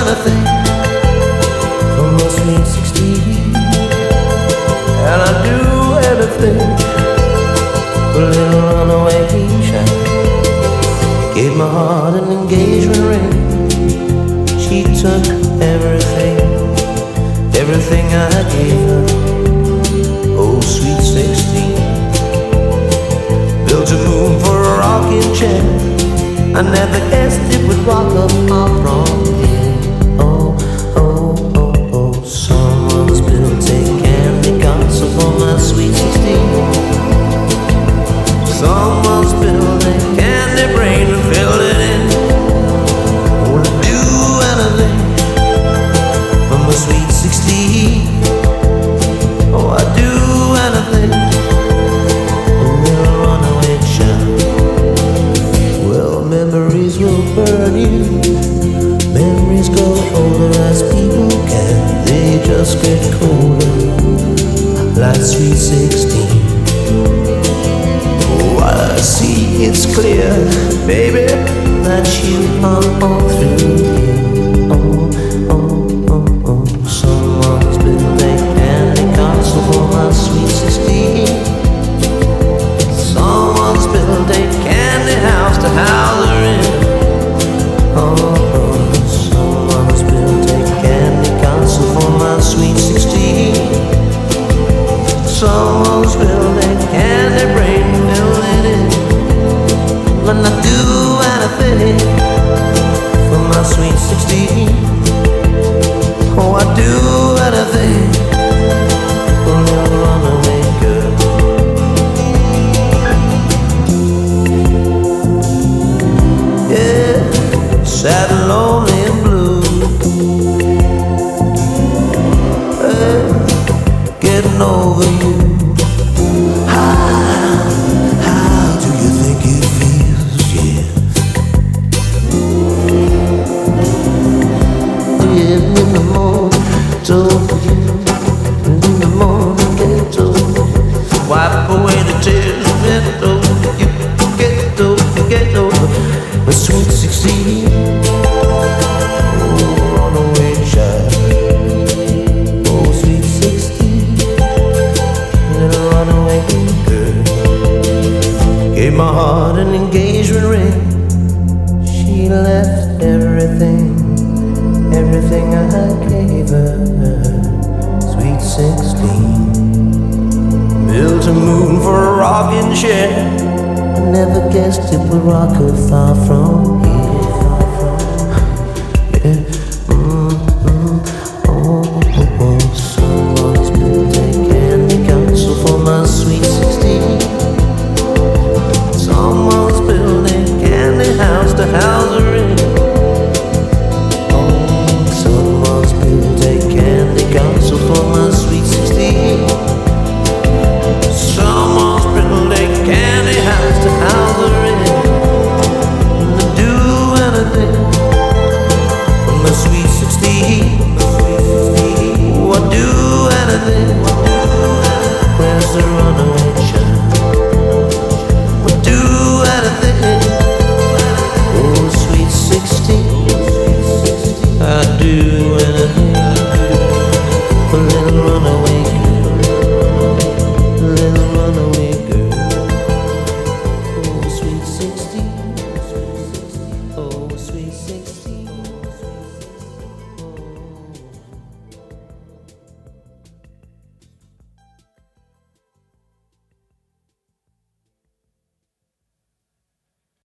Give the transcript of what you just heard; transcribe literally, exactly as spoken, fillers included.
anything for my sweet sixteen. And I'd do anything for a little runaway child. Gave my heart an engagement ring. She took everything, everything I gave her. Oh, sweet sixteen. Built a moon for a rocking chair. I never guessed it would rock up far from here. Oh, oh, oh, oh. Someone's built a candy castle for my sweet sixteen. Someone's built a candy brain and filled it in. Oh, I'd do anything for my sweet sixteen. Oh, I'd do anything. A little runaway child. Well, memories will burn you. Memories grow older as people can. They just get colder, like sweet sixteen. Oh, I see it's clear, baby, that you are all through here. Oh, oh, oh, oh. Someone's built a candy castle for my sweet sixteen. Someone's built a candy house to house her in. Oh, oh. Someone's built a candy castle for my sweet sixteen. Someone's built a candy brain, filled it in. When I do anything for my sweet sixteen. Oh, I do anything for a little runaway girl. Yeah, sad and lonely and blue. Hey, getting over you. How, how do you think it feels? Yeah. Yeah, in the morning, told you. And in the morning, get over. Wipe away the tears, get over you. Get over, get over. The sweet sixteen. Oh, runaway child. Oh, sweet sixteen. Little runaway girl. Gave my heart an engagement ring. She left everything, everything I gave her. Sweet sixteen. Built a moon for a rocking chair. I never guessed it would rock her far from here. Yeah. Mm, mm, oh, oh, oh. Someone's built a candy castle for my sweet sixteen. Someone's built a candy house to house her in. Oh, someone's built a candy castle for my sweet sixteen. Someone's built a candy house to house her in. And to do anything for my sweet sixteen. Oh, I'd do anything. Where's the runaway child? I'd do anything. Oh, sweet sixteen. I'd do anything for a little runaway girl. A little runaway girl. Oh, sweet sixteen. Oh, sweet sixteen.